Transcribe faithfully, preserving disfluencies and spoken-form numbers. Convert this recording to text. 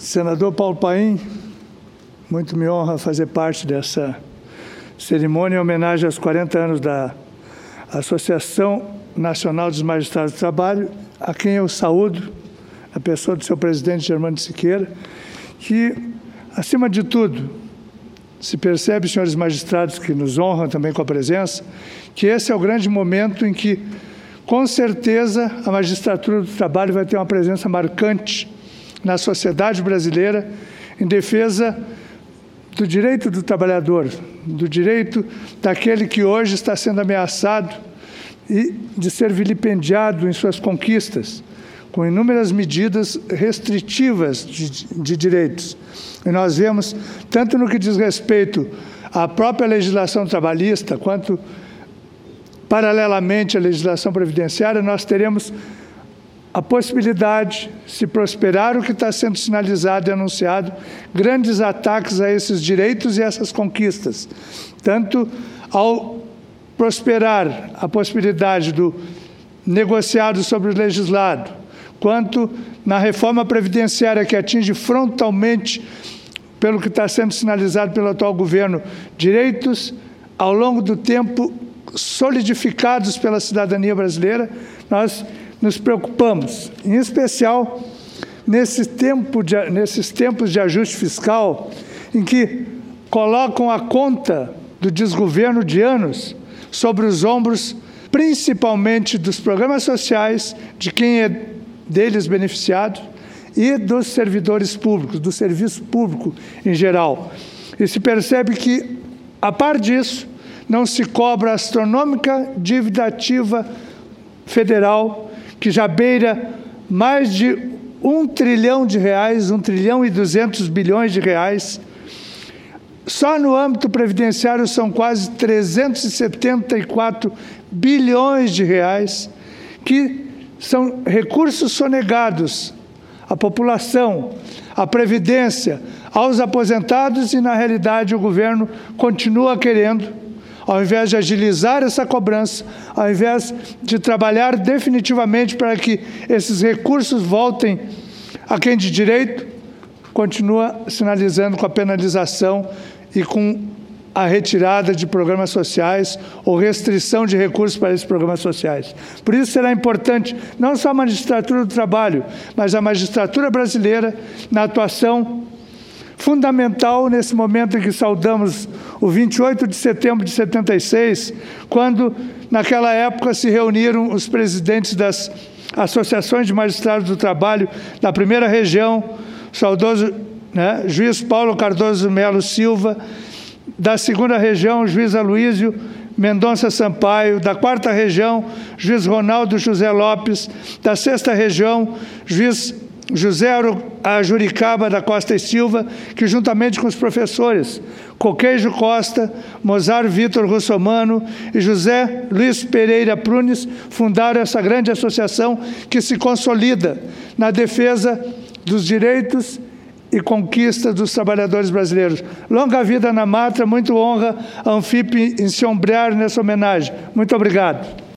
Senador Paulo Paim, muito me honra fazer parte dessa cerimônia em homenagem aos quarenta anos da Associação Nacional dos Magistrados do Trabalho, a quem eu saúdo, a pessoa do seu presidente Germano Siqueira, que, acima de tudo, se percebe, senhores magistrados, que nos honram também com a presença, que esse é o grande momento em que, com certeza, a magistratura do trabalho vai ter uma presença marcante na sociedade brasileira em defesa do direito do trabalhador, do direito daquele que hoje está sendo ameaçado e de ser vilipendiado em suas conquistas, com inúmeras medidas restritivas de, de direitos. E nós vemos, tanto no que diz respeito à própria legislação trabalhista, quanto, paralelamente à legislação previdenciária, nós teremos a possibilidade, se prosperar o que está sendo sinalizado e anunciado, grandes ataques a esses direitos e essas conquistas, tanto ao prosperar a possibilidade do negociado sobre o legislado, quanto na reforma previdenciária que atinge frontalmente, pelo que está sendo sinalizado pelo atual governo, direitos ao longo do tempo solidificados pela cidadania brasileira. Nós nos preocupamos, em especial nesse tempo de, nesses tempos de ajuste fiscal, em que colocam a conta do desgoverno de anos sobre os ombros, principalmente dos programas sociais, de quem é deles beneficiado, e dos servidores públicos, do serviço público em geral. E se percebe que, a par disso, não se cobra a astronômica dívida ativa federal, que já beira mais de um trilhão de reais, um trilhão e duzentos bilhões de reais. Só no âmbito previdenciário são quase trezentos e setenta e quatro bilhões de reais, que são recursos sonegados à população, à Previdência, aos aposentados, e, na realidade, o governo continua querendo, ao invés de agilizar essa cobrança, ao invés de trabalhar definitivamente para que esses recursos voltem a quem de direito, continua sinalizando com a penalização e com a retirada de programas sociais ou restrição de recursos para esses programas sociais. Por isso será importante não só a magistratura do trabalho, mas a magistratura brasileira na atuação fundamental nesse momento em que saudamos o vinte e oito de setembro de setenta e seis, quando, naquela época, se reuniram os presidentes das associações de magistrados do trabalho da primeira região, o saudoso né, juiz Paulo Cardoso Melo Silva, da segunda região, o juiz Aloísio Mendonça Sampaio, da quarta região, juiz Ronaldo José Lopes, da sexta região, juiz José Ajuricaba da Costa e Silva, que, juntamente com os professores Coqueijo Costa, Mozar Vitor Russomano e José Luiz Pereira Prunes, fundaram essa grande associação que se consolida na defesa dos direitos e conquistas dos trabalhadores brasileiros. Longa vida na mátria, muito honra a Anfip em se ombrear nessa homenagem. Muito obrigado.